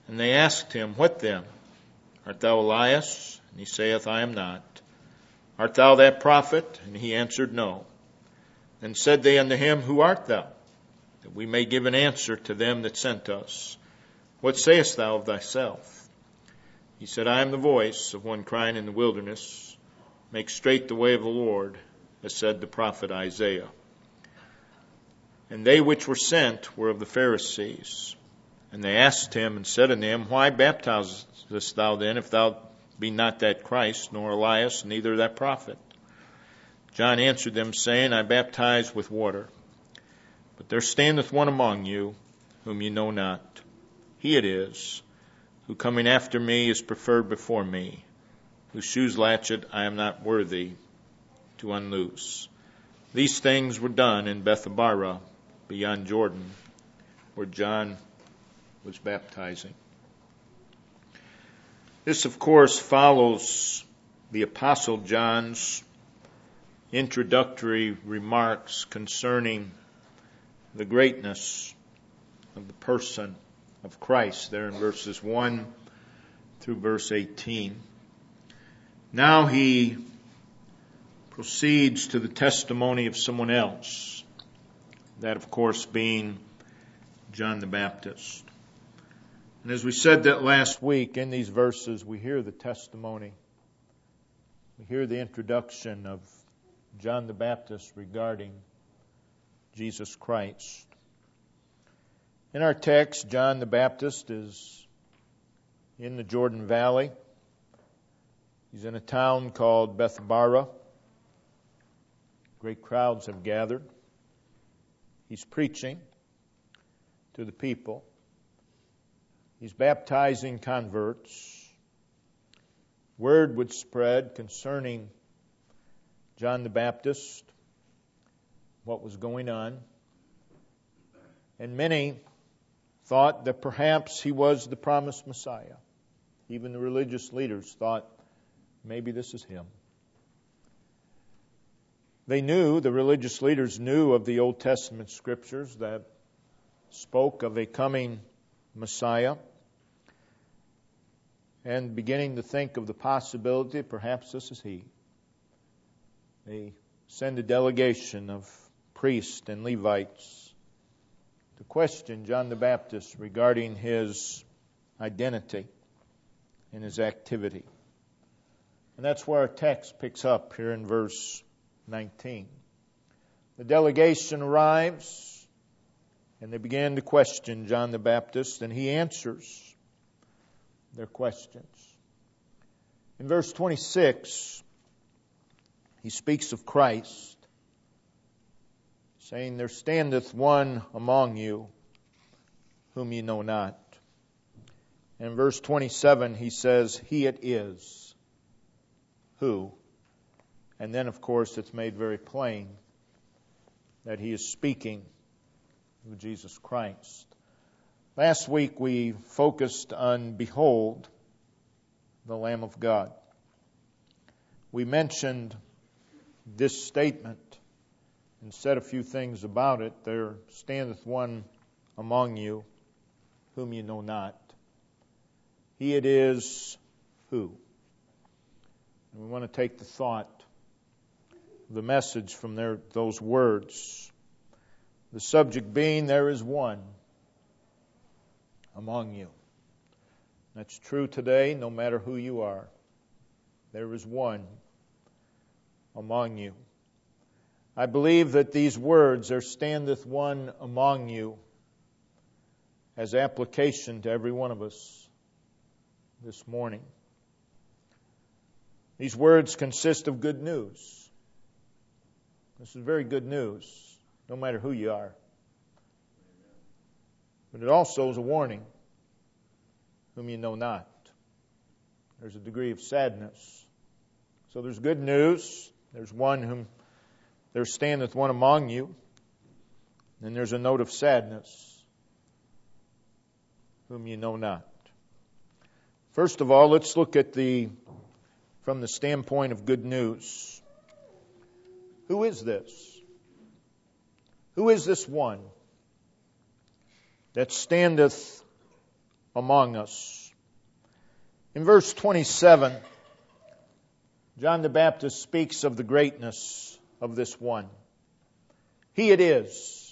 And they asked him, What then? Art thou Elias? And he saith, I am not. Art thou that prophet? And he answered, No. Then said they unto him, Who art thou? That we may give an answer to them that sent us. What sayest thou of thyself? He said, I am the voice of one crying in the wilderness, Make straight the way of the Lord, as said the prophet Isaiah. And they which were sent were of the Pharisees. And they asked him and said unto him, Why baptizest thou then, if thou be not that Christ, nor Elias, neither that prophet? John answered them, saying, I baptize with water. But there standeth one among you, whom ye know not. He it is, who coming after me is preferred before me, whose shoes latchet I am not worthy to unloose. These things were done in Bethabara, beyond Jordan, where John was baptizing. This, of course, follows the Apostle John's introductory remarks concerning the greatness of the person of Christ there in verses 1 through verse 18. Now he proceeds to the testimony of someone else, that of course being John the Baptist. And as we said that last week, in these verses we hear the testimony, we hear the introduction of John the Baptist regarding Jesus Christ. In our text, John the Baptist is in the Jordan Valley. He's in a town called Bethabara. Great crowds have gathered. He's preaching to the people. He's baptizing converts. Word would spread concerning John the Baptist, what was going on. And many thought that perhaps he was the promised Messiah. Even the religious leaders thought maybe this is him. The religious leaders knew of the Old Testament scriptures that spoke of a coming Messiah, and beginning to think of the possibility perhaps this is he. They send a delegation of priests and Levites to question John the Baptist regarding his identity and his activity. And that's where our text picks up here in verse 19. The delegation arrives, and they begin to question John the Baptist, and he answers their questions. In verse 26, he speaks of Christ, saying, There standeth one among you whom ye know not. And in verse 27, he says, He it is. Who? And then, of course, it's made very plain that he is speaking of Jesus Christ. Last week we focused on Behold, the Lamb of God. We mentioned this statement and said a few things about it. There standeth one among you whom ye know not. He it is who? And we want to take the thought, the message from those words. The subject being, there is one among you. That's true today, no matter who you are. There is one among you. I believe that these words, there standeth one among you, has application to every one of us this morning. These words consist of good news. This is very good news, no matter who you are. But it also is a warning, whom you know not. There's a degree of sadness. So there's good news. There's one whom there standeth one among you. Then there's a note of sadness, whom you know not. First of all, let's look at from the standpoint of good news. Who is this? Who is this one that standeth among us. In verse 27, John the Baptist speaks of the greatness of this one. He it is.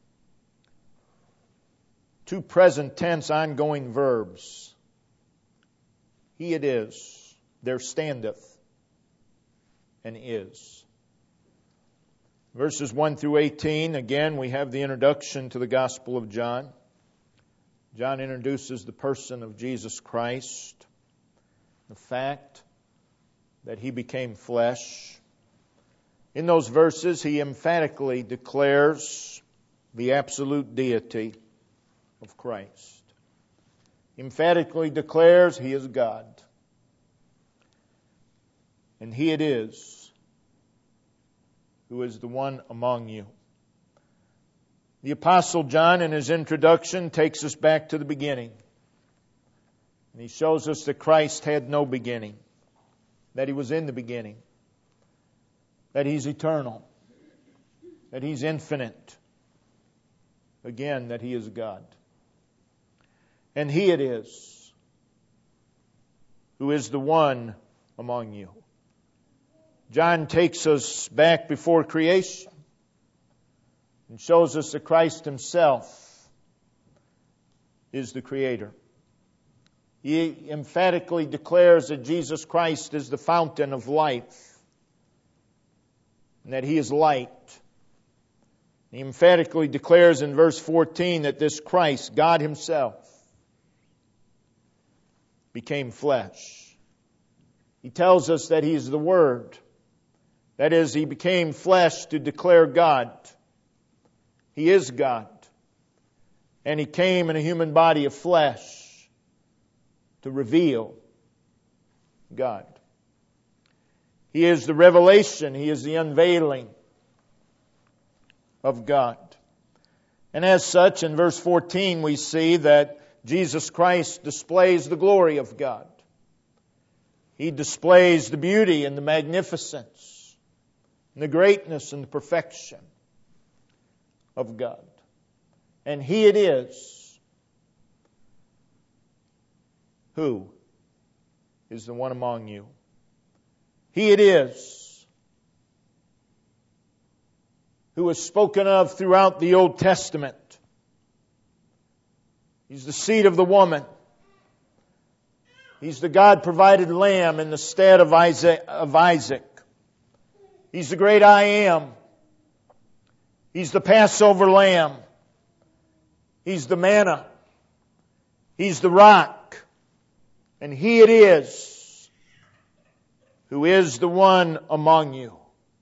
Two present tense ongoing verbs. He it is. There standeth and is. Verses 1 through 18, again, we have the introduction to the Gospel of John. John introduces the person of Jesus Christ, the fact that He became flesh. In those verses, he emphatically declares the absolute deity of Christ. He emphatically declares He is God. And He it is who is the one among you. The Apostle John, in his introduction, takes us back to the beginning. And he shows us that Christ had no beginning, that He was in the beginning, that He's eternal, that He's infinite, again, that He is God. And He it is who is the one among you. John takes us back before creation and shows us that Christ Himself is the Creator. He emphatically declares that Jesus Christ is the fountain of life and that He is light. He emphatically declares in verse 14 that this Christ, God Himself, became flesh. He tells us that He is the Word. That is, He became flesh to declare God. He is God. And He came in a human body of flesh to reveal God. He is the revelation. He is the unveiling of God. And as such, in verse 14, we see that Jesus Christ displays the glory of God. He displays the beauty and the magnificence and the greatness and the perfection of God. And He it is who is the one among you. He it is who is spoken of throughout the Old Testament. He's the seed of the woman. He's the God-provided lamb in the stead of Isaac. He's the great I Am. He's the Passover lamb. He's the manna. He's the rock. And He it is who is the one among you.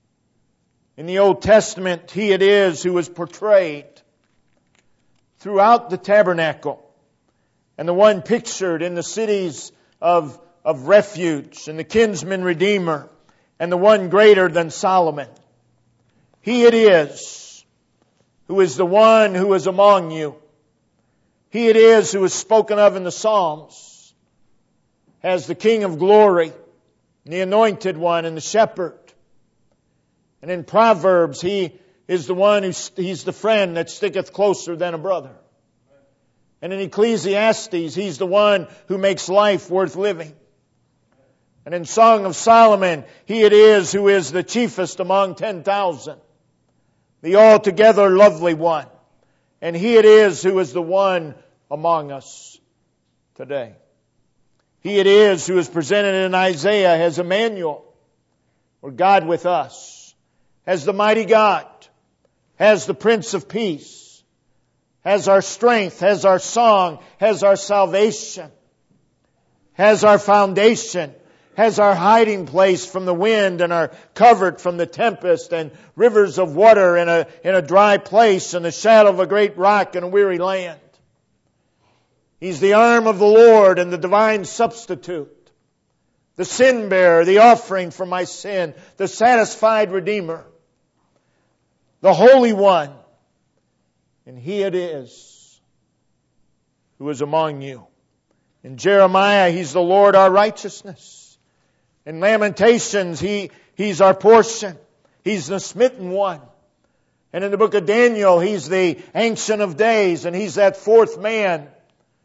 In the Old Testament, He it is who is portrayed throughout the tabernacle, and the one pictured in the cities of refuge, and the kinsman redeemer, and the one greater than Solomon. He it is who is the one who is among you. He it is who is spoken of in the Psalms as the King of glory, the anointed one, and the shepherd. And in Proverbs, He is the one He's the friend that sticketh closer than a brother. And in Ecclesiastes, He's the one who makes life worth living. And in Song of Solomon, He it is who is the chiefest among 10,000, the altogether lovely one. And He it is who is the one among us today. He it is who is presented in Isaiah as Emmanuel, or God with us, as the mighty God, as the Prince of Peace, as our strength, as our song, as our salvation, as our foundation, as our hiding place from the wind, and our covert from the tempest, and rivers of water in a dry place, and the shadow of a great rock in a weary land. He's the arm of the Lord and the divine substitute, the sin bearer, the offering for my sin, the satisfied Redeemer, the Holy One. And He it is who is among you. In Jeremiah, He's the Lord our righteousness. In Lamentations, He's our portion. He's the smitten one. And in the book of Daniel, He's the Ancient of Days, and He's that fourth man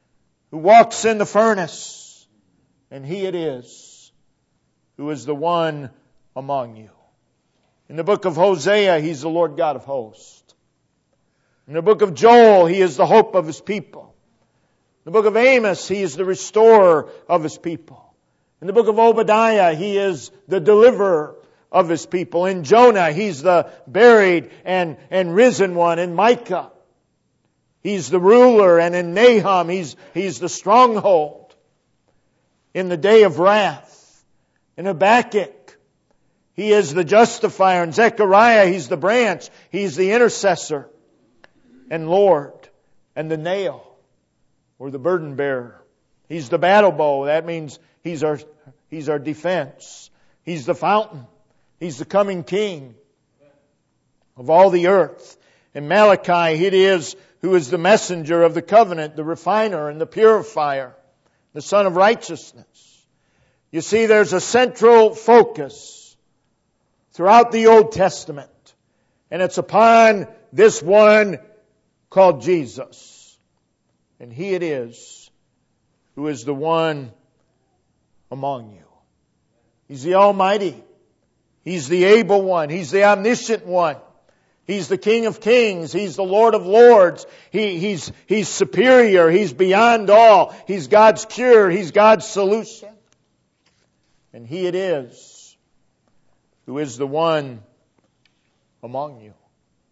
who walks in the furnace, and He it is who is the one among you. In the book of Hosea, He's the Lord God of hosts. In the book of Joel, He is the hope of His people. In the book of Amos, He is the restorer of His people. In the book of Obadiah, He is the deliverer of His people. In Jonah, He's the buried and risen one. In Micah, He's the ruler. And in Nahum, He's the stronghold. In the day of wrath, in Habakkuk, He is the justifier. In Zechariah, He's the branch. He's the intercessor and Lord, and the nail, or the burden bearer. He's the battle bow. That means He's our defense. He's the fountain. He's the coming King of all the earth. In Malachi, it is who is the messenger of the covenant, the refiner and the purifier, the Son of righteousness. You see, there's a central focus throughout the Old Testament, and it's upon this one called Jesus. And He it is who is the one among you. He's the Almighty. He's the able one. He's the omniscient one. He's the King of kings. He's the Lord of lords. He's superior. He's beyond all. He's God's cure. He's God's solution. And He it is who is the one among you.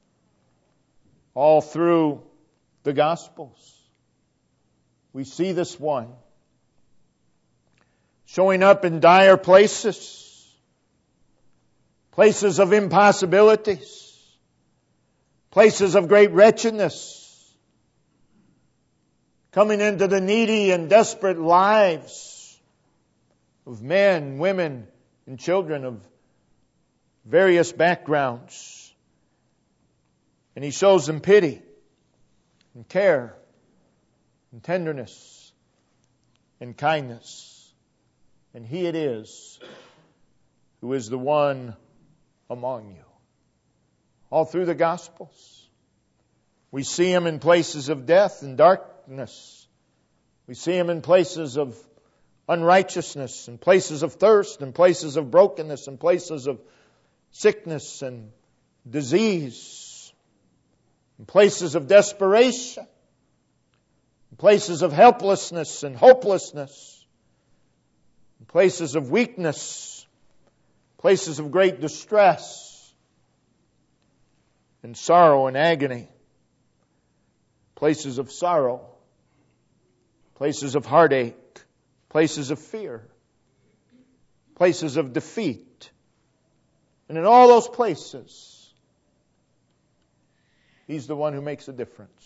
All through the Gospels, we see this one showing up in dire places, places of impossibilities, places of great wretchedness, coming into the needy and desperate lives of men, women, and children of various backgrounds. And He shows them pity and care and tenderness and kindness. And He it is who is the one among you. All through the Gospels, we see Him in places of death and darkness. We see Him in places of unrighteousness, and places of thirst, and places of brokenness, and places of sickness and disease. In places of desperation, in places of helplessness and hopelessness, in places of weakness, places of great distress and sorrow and agony, places of sorrow, places of heartache, places of fear, places of defeat. And in all those places, He's the one who makes a difference.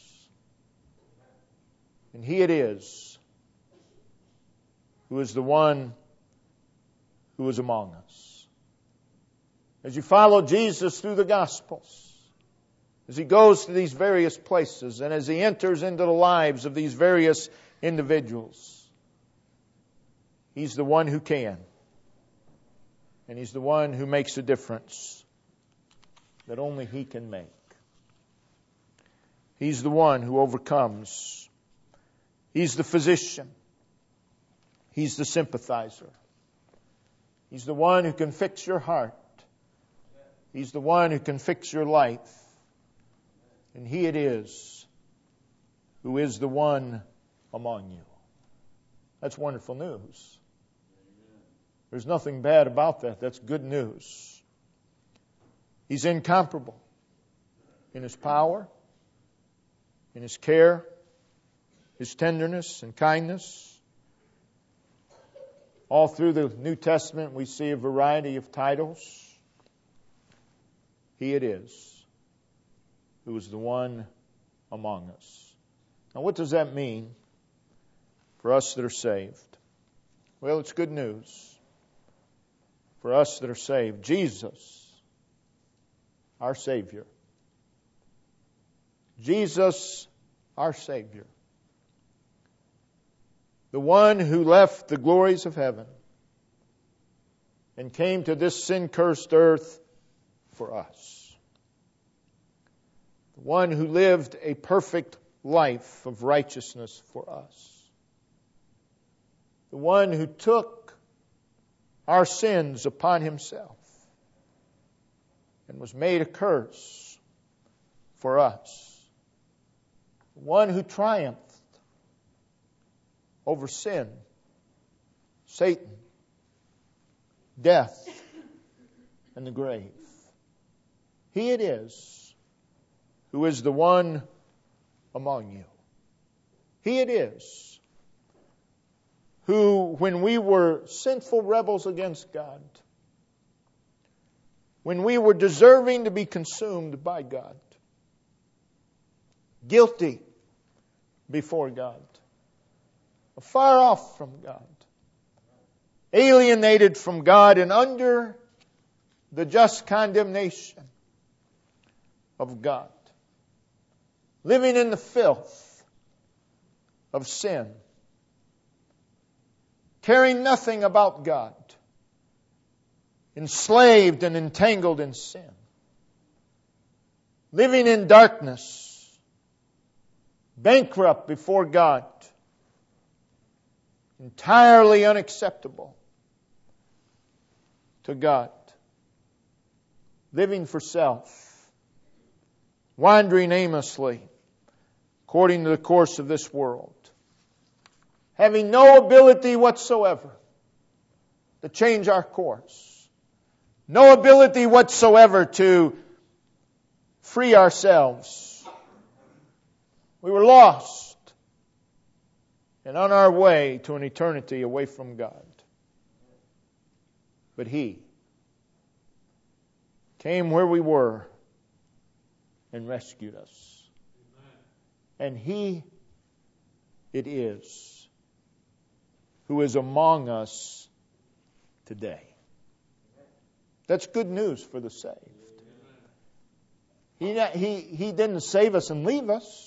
And He it is who is the one who is among us. As you follow Jesus through the Gospels, as He goes to these various places, and as He enters into the lives of these various individuals, He's the one who can. And He's the one who makes a difference that only He can make. He's the one who overcomes. He's the physician. He's the sympathizer. He's the one who can fix your heart. He's the one who can fix your life. And He it is who is the one among you. That's wonderful news. There's nothing bad about that. That's good news. He's incomparable in His power, in His care, His tenderness and kindness. All through the New Testament, we see a variety of titles. He it is who is the one among us. Now, what does that mean for us that are saved? Well, it's good news for us that are saved. Jesus, our Savior. Jesus, our Savior. The one who left the glories of heaven and came to this sin-cursed earth for us. The one who lived a perfect life of righteousness for us. the one who took our sins upon Himself and was made a curse for us, the one who triumphed over sin, Satan, death, and the grave. He it is who is the one among you. He it is who, when we were sinful rebels against God, when we were deserving to be consumed by God, guilty before God, far off from God, alienated from God and under the just condemnation of God, living in the filth of sin, caring nothing about God, enslaved and entangled in sin, living in darkness, bankrupt before God, entirely unacceptable to God, living for self, wandering aimlessly according to the course of this world, having no ability whatsoever to change our course, no ability whatsoever to free ourselves. We were lost and on our way to an eternity away from God. But He came where we were and rescued us. And He it is who is among us today. That's good news for the saved. He didn't save us and leave us.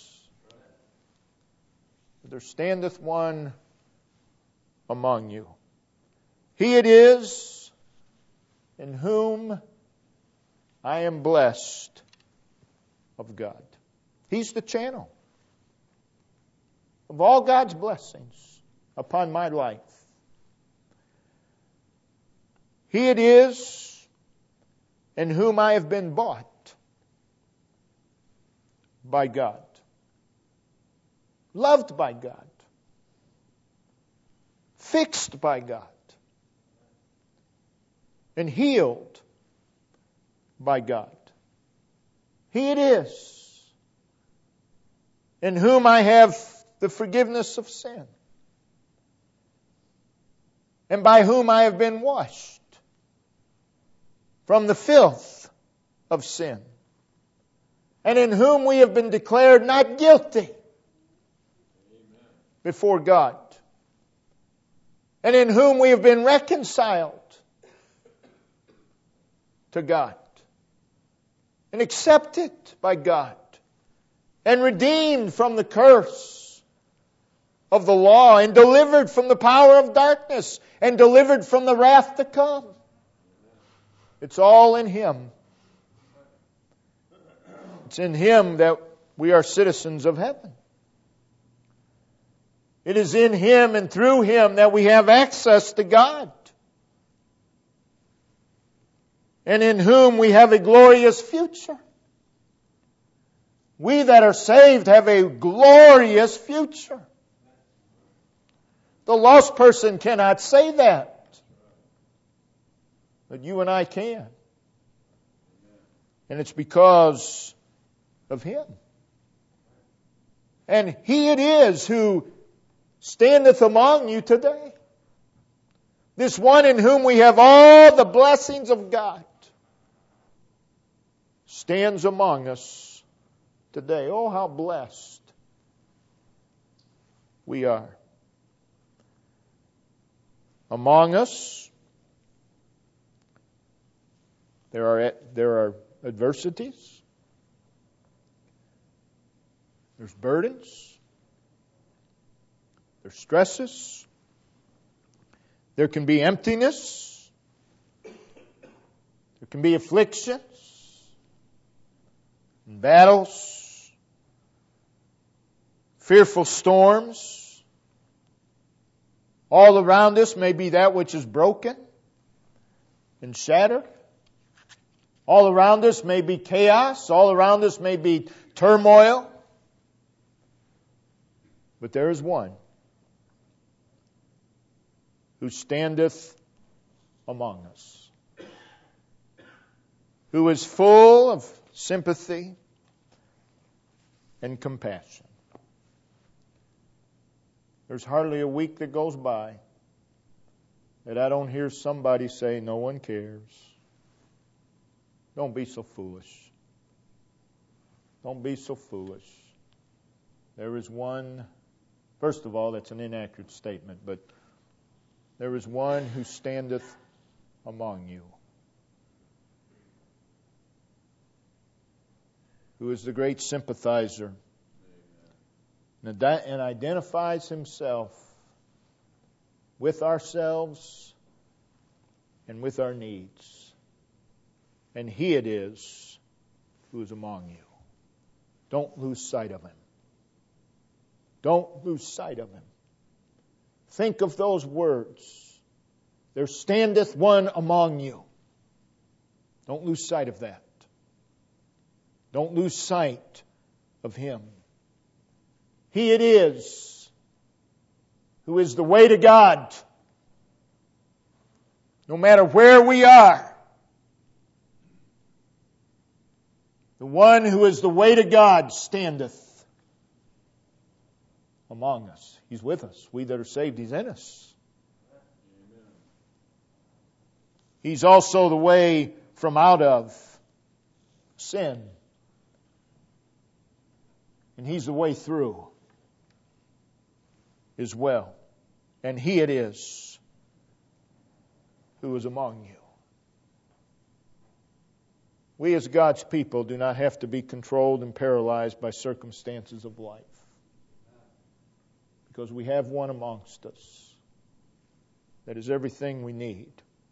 There standeth one among you. He it is in whom I am blessed of God. He's the channel of all God's blessings upon my life. He it is in whom I have been bought by God, loved by God, fixed by God, and healed by God. He it is in whom I have the forgiveness of sin, and by whom I have been washed from the filth of sin, and in whom we have been declared not guilty before God, and in whom we have been reconciled to God, and accepted by God, and redeemed from the curse of the law, and delivered from the power of darkness, and delivered from the wrath to come. It's all in Him. It's in Him that we are citizens of heaven. It is in Him and through Him that we have access to God, and in whom we have a glorious future. We that are saved have a glorious future. The lost person cannot say that, but you and I can. And it's because of Him. And He it is who standeth among you today. This one in whom we have all the blessings of God stands among us today. Oh, how blessed we are. Among us, there are adversities. There's burdens. There's stresses. There can be emptiness. There can be afflictions and battles, fearful storms. All around us may be that which is broken and shattered. All around us may be chaos. All around us may be turmoil. But there is one who standeth among us, who is full of sympathy and compassion. There's hardly a week that goes by that I don't hear somebody say, no one cares. Don't be so foolish. Don't be so foolish. There is one, first of all, that's an inaccurate statement, but there is one who standeth among you, who is the great sympathizer and identifies himself with ourselves and with our needs. And He it is who is among you. Don't lose sight of Him. Don't lose sight of Him. Think of those words. There standeth one among you. Don't lose sight of that. Don't lose sight of Him. He it is who is the way to God. No matter where we are, the one who is the way to God standeth among us. He's with us. We that are saved, He's in us. He's also the way from out of sin. And He's the way through as well. And He it is who is among you. We as God's people do not have to be controlled and paralyzed by circumstances of life, because we have one amongst us that is everything we need.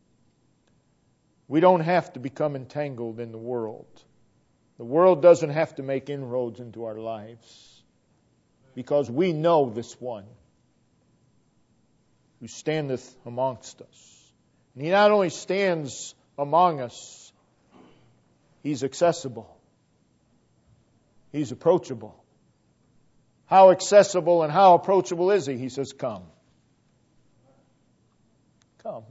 We don't have to become entangled in the world. The world doesn't have to make inroads into our lives, because we know this one who standeth amongst us. And He not only stands among us, He's accessible. He's approachable. How accessible and how approachable is He? He says, come. Come.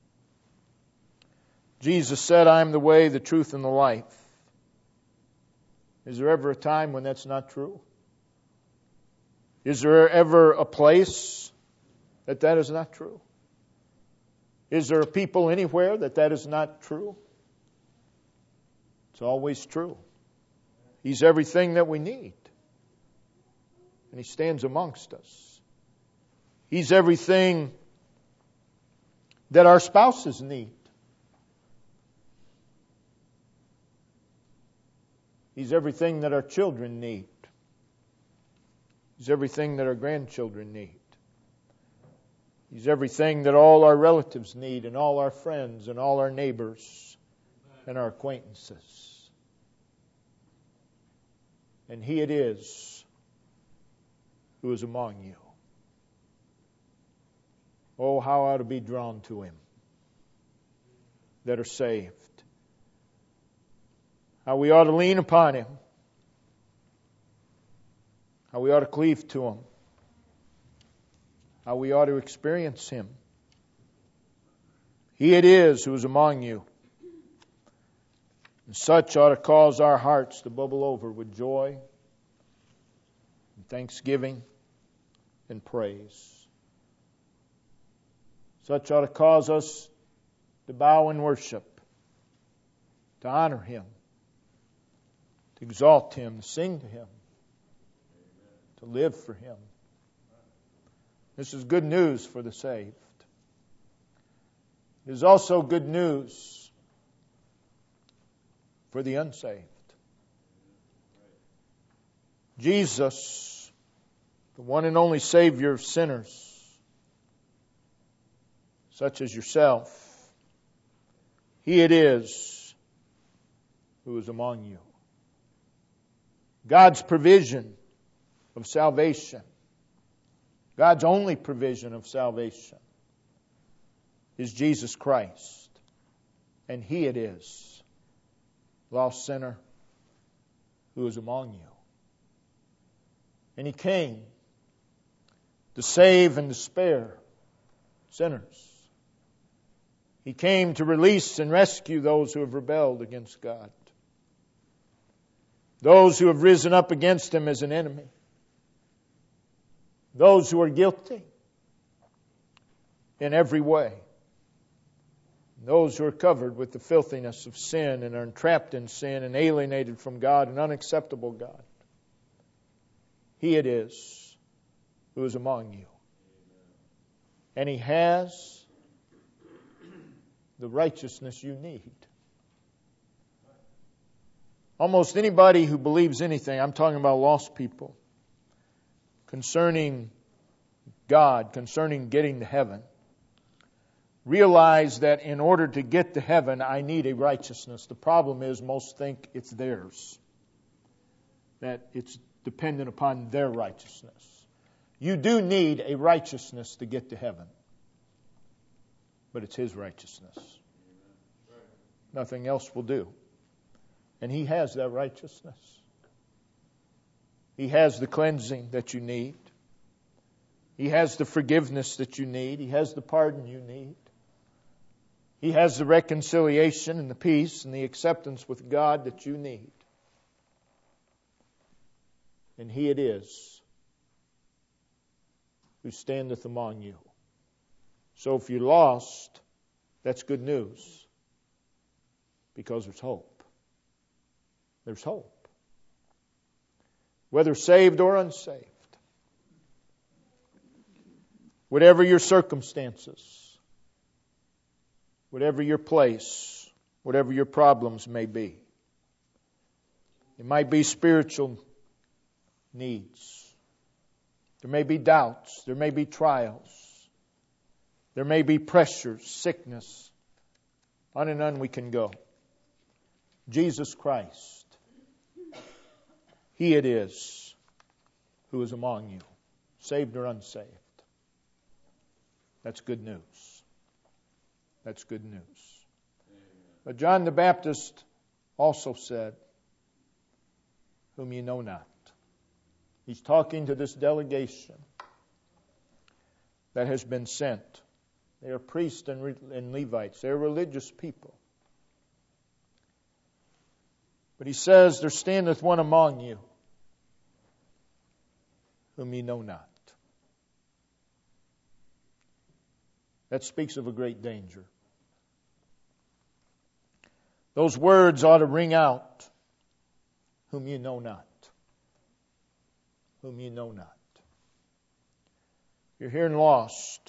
Jesus said, I am the way, the truth, and the life. Is there ever a time when that's not true? Is there ever a place that is not true? Is there a people anywhere that is not true? It's always true. He's everything that we need. And He stands amongst us. He's everything that our spouses need. He's everything that our children need. He's everything that our grandchildren need. He's everything that all our relatives need, and all our friends, and all our neighbors, and our acquaintances. And He it is who is among you. Oh, how I ought to be drawn to Him that are saved. How we ought to lean upon Him. How we ought to cleave to Him. How we ought to experience Him. He it is who is among you. And such ought to cause our hearts to bubble over with joy and thanksgiving and praise. Such ought to cause us to bow in worship, to honor Him, to exalt Him, to sing to Him, to live for Him. This is good news for the saved. It is also good news for the unsaved. Jesus, the one and only Savior of sinners, such as yourself, He it is who is among you. God's provision of salvation. God's only provision of salvation is Jesus Christ. And He it is, lost sinner, who is among you. And He came to save and to spare sinners. He came to release and rescue those who have rebelled against God. Those who have risen up against Him as an enemy. Those who are guilty in every way. Those who are covered with the filthiness of sin and are entrapped in sin and alienated from God and unacceptable God. He it is who is among you. And He has the righteousness you need. Almost anybody who believes anything, I'm talking about lost people, concerning God, concerning getting to heaven, realize that in order to get to heaven, I need a righteousness. The problem is most think it's theirs, that it's dependent upon their righteousness. You do need a righteousness to get to heaven, but it's His righteousness. Nothing else will do. And He has that righteousness. He has the cleansing that you need. He has the forgiveness that you need. He has the pardon you need. He has the reconciliation and the peace and the acceptance with God that you need. And He it is who standeth among you. So if you're lost, that's good news. Because there's hope. There's hope. Whether saved or unsaved. Whatever your circumstances. Whatever your place. Whatever your problems may be. It might be spiritual needs. There may be doubts. There may be trials. There may be pressures, sickness. On and on we can go. Jesus Christ, He it is who is among you, saved or unsaved. That's good news. That's good news. But John the Baptist also said, whom ye know not. He's talking to this delegation that has been sent. They are priests and Levites. They're religious people. But He says, there standeth one among you, whom ye know not. That speaks of a great danger. Those words ought to ring out, whom ye know not. Whom ye know not. You're here and lost.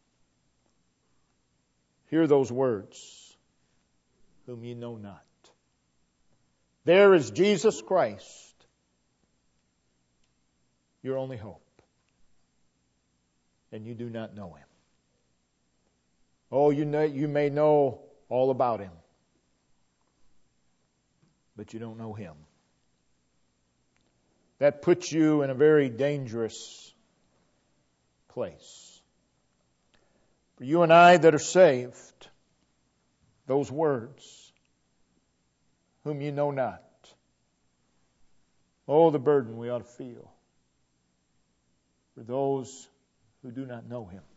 Hear those words, whom ye know not. There is Jesus Christ, your only hope. And you do not know Him. Oh, you may know all about Him, but you don't know Him. That puts you in a very dangerous place. For you and I that are saved, those words, whom you know not. Oh, the burden we ought to feel for those who do not know Him.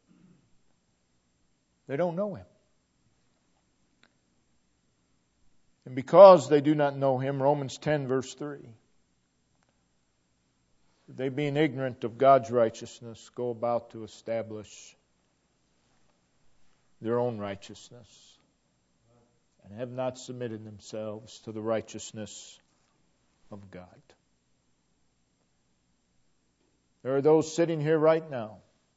They don't know Him. And because they do not know Him, Romans 10 verse 3, they being ignorant of God's righteousness go about to establish their own righteousness and have not submitted themselves to the righteousness of God. There are those sitting here right now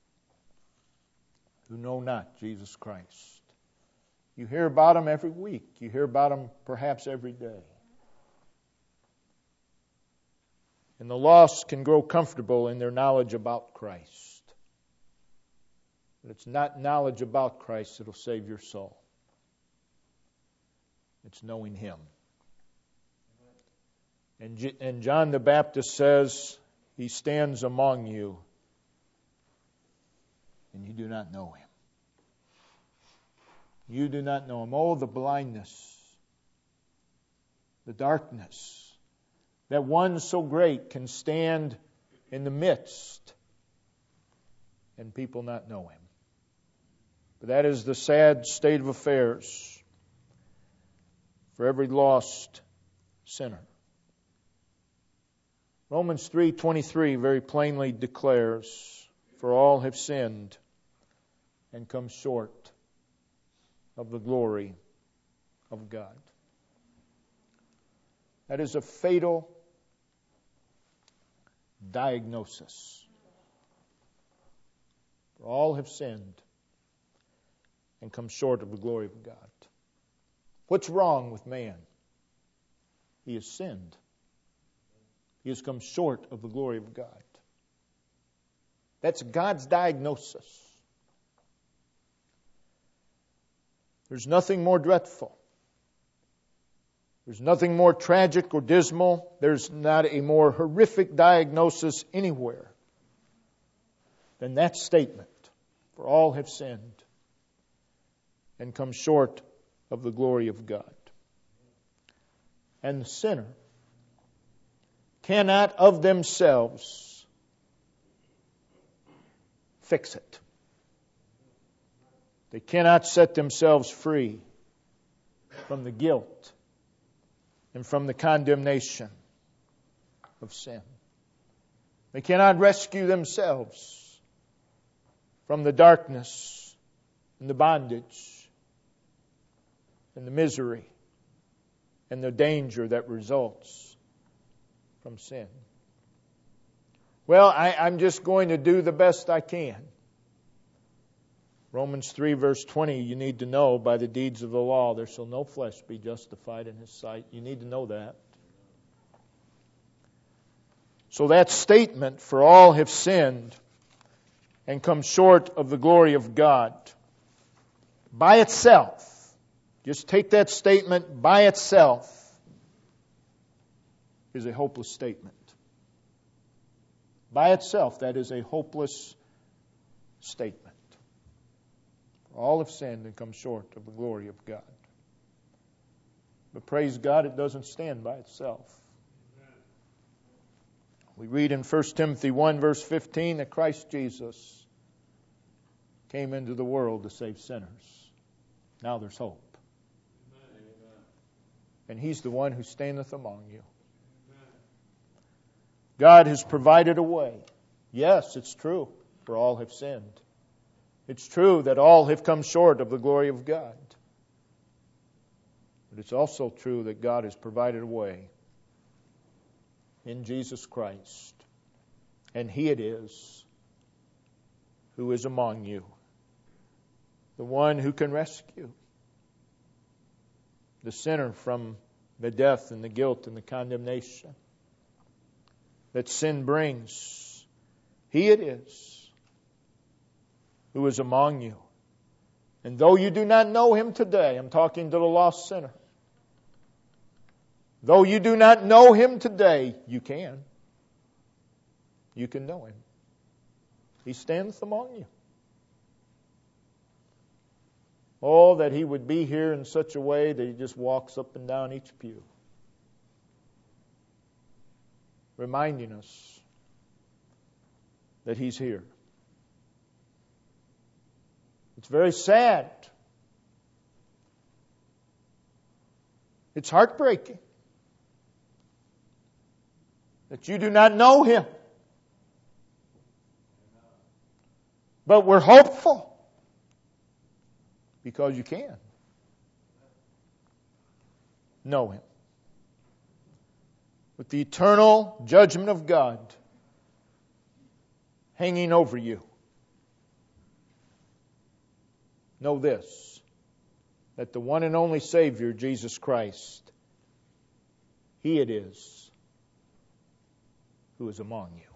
who know not Jesus Christ. You hear about Him every week. You hear about Him perhaps every day. And the lost can grow comfortable in their knowledge about Christ. But it's not knowledge about Christ that will save your soul. It's knowing Him. And John the Baptist says, He stands among you, and you do not know Him. You do not know Him. Oh, the blindness, the darkness, that one so great can stand in the midst and people not know Him. But that is the sad state of affairs for every lost sinner. Romans 3:23 very plainly declares, "For all have sinned and come short of the glory of God." That is a fatal diagnosis. For all have sinned and come short of the glory of God. What's wrong with man? He has sinned. He has come short of the glory of God. That's God's diagnosis. There's nothing more dreadful. There's nothing more tragic or dismal. There's not a more horrific diagnosis anywhere than that statement. For all have sinned and come short of the glory of God. And the sinner cannot of themselves fix it. They cannot set themselves free from the guilt and from the condemnation of sin. They cannot rescue themselves from the darkness and the bondage and the misery and the danger that results from sin. Well, I'm just going to do the best I can. Romans 3 verse 20, you need to know, by the deeds of the law there shall no flesh be justified in His sight. You need to know that. So that statement, for all have sinned and come short of the glory of God, by itself, just take that statement by itself, is a hopeless statement. By itself, that is a hopeless statement. For all have sinned and come short of the glory of God. But praise God, it doesn't stand by itself. We read in 1 Timothy 1 verse 15 that Christ Jesus came into the world to save sinners. Now there's hope. And He's the one who standeth among you. God has provided a way. Yes, it's true, for all have sinned. It's true that all have come short of the glory of God. But it's also true that God has provided a way in Jesus Christ. And He it is who is among you, the one who can rescue the sinner from the death and the guilt and the condemnation that sin brings. He it is who is among you. And though you do not know Him today, I'm talking to the lost sinner. Though you do not know Him today, you can. You can know Him. He standeth among you. Oh, that He would be here in such a way that He just walks up and down each pew, reminding us that He's here. It's very sad. It's heartbreaking that you do not know Him. But we're hopeful because you can know Him. With the eternal judgment of God hanging over you, know this, that the one and only Savior, Jesus Christ, He it is who is among you.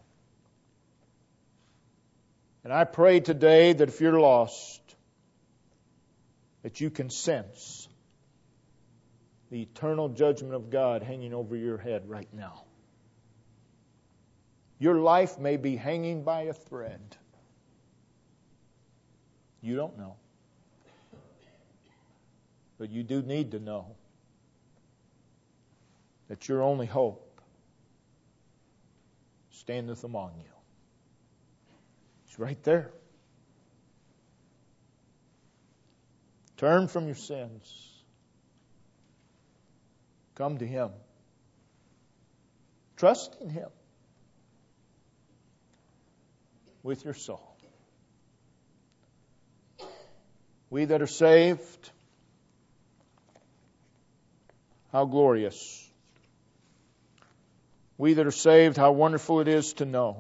And I pray today that if you're lost, that you can sense the eternal judgment of God hanging over your head right now. Your life may be hanging by a thread. You don't know. But you do need to know that your only hope standeth among you. It's right there. Turn from your sins. Come to Him. Trust in Him with your soul. We that are saved, how glorious. We that are saved, how wonderful it is to know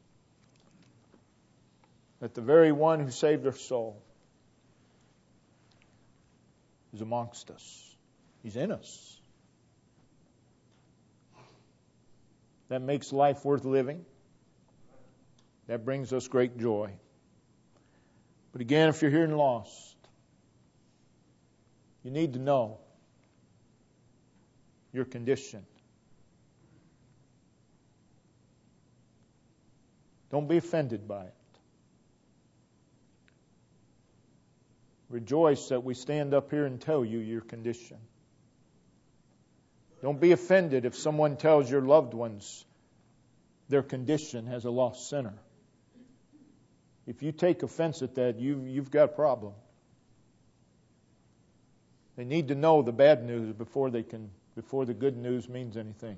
that the very one who saved our soul is amongst us. He's in us. That makes life worth living. That brings us great joy. But again, if you're here and lost, you need to know your condition. Don't be offended by it. Rejoice that we stand up here and tell you your condition. Don't be offended if someone tells your loved ones their condition as a lost sinner. If you take offense at that, you've got a problem. They need to know the bad news before the good news means anything.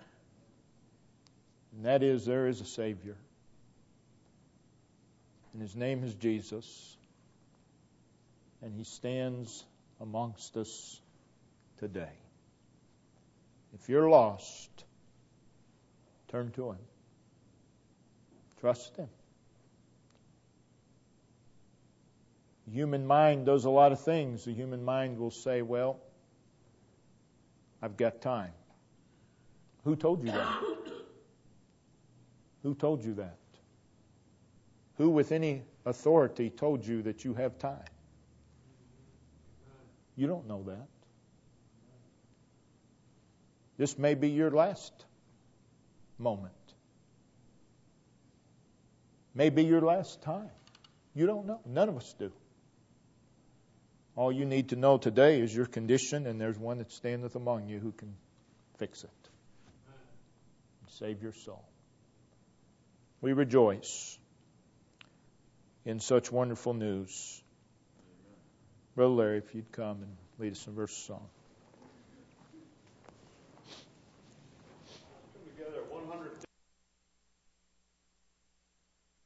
And that is, there is a Savior. And His name is Jesus. And He stands amongst us today. If you're lost, turn to Him. Trust Him. The human mind does a lot of things. The human mind will say, well, I've got time. Who told you that? Who told you that? Who with any authority told you that you have time? You don't know that. This may be your last moment. May be your last time. You don't know. None of us do. All you need to know today is your condition, and there's one that standeth among you who can fix it. Save your soul. We rejoice in such wonderful news. Brother Larry, if you'd come and lead us in verse of song.